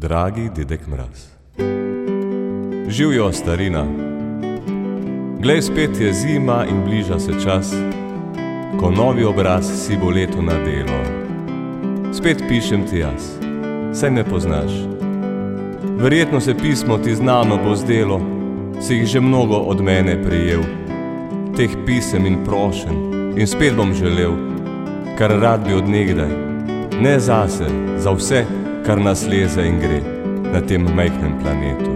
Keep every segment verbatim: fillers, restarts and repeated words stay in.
Dragi dedek Mraz. Živjo, starina. Glej, spet je zima in bliža se čas, ko novi obraz si bo leto na delo. Spet pišem ti jaz, saj me poznaš. Verjetno se pismo ti znano bo zdelo, si jih že mnogo od mene prejel. Teh pisem in prošen in spet bom želel, kar rad bi od nekdaj. Ne zase, za vse, kar nas leze in gre na tem majhnem planetu.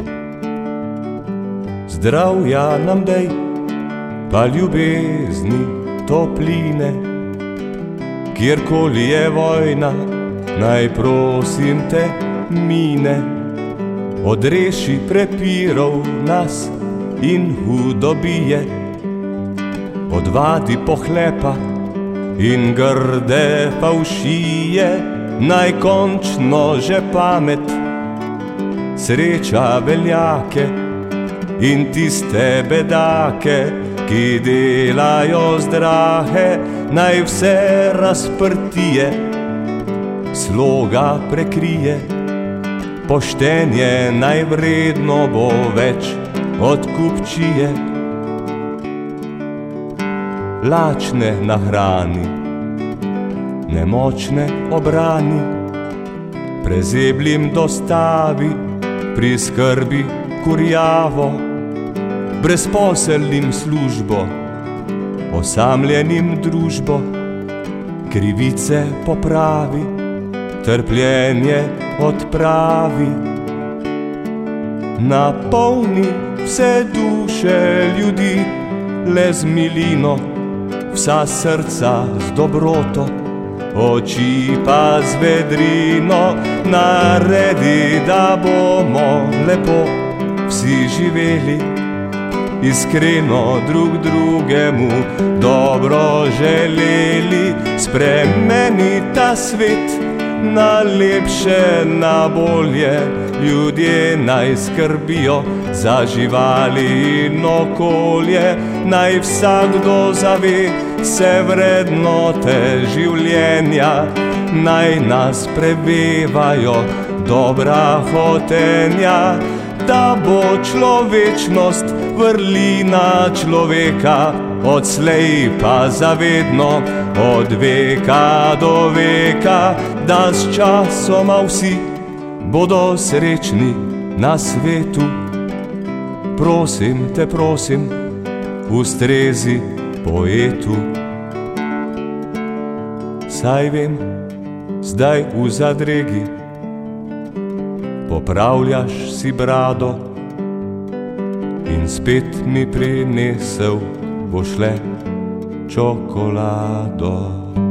Zdravja nam dej, pa ljubezni, topline. Kjerkoli je vojna, naj prosim te mine. Odreši prepirov nas in hudobije, odvadi pohlepa in grde favšije. Naj končno že pamet sreča veljake in tiste bedake, ki delajo zdrahe. Naj vse razprtije sloga prekrije, poštenje najvredno bo več od kupčije. Lačne nahrani, nemočne obrani, prezeblim dostavi, pri skrbi kurjavo, brezposelnim službo, osamljenim družbo, krivice popravi, trpljenje odpravi. Napolni vse duše ljudi le z milino, vsa srca z dobroto, oči pa z vedrino. Naredi, da bomo lepo vsi živeli, iskreno drug drugemu dobro želeli. Spremeni ta svet na lepše, na bolje, ljudje naj skrbijo za živali in okolje. Naj vsakdo zave se vrednote življenja, naj nas prevevajo dobra hotenja. Da bo človečnost vrlina človeka, odslej pa zavedno, od veka do veka. Da s časoma vsi bodo srečni na svetu. Prosim te, prosim, ustrezi poetu. Saj vem, zdaj v zadregi popravljaš si brado in spet mi prinesel boš le čokolado.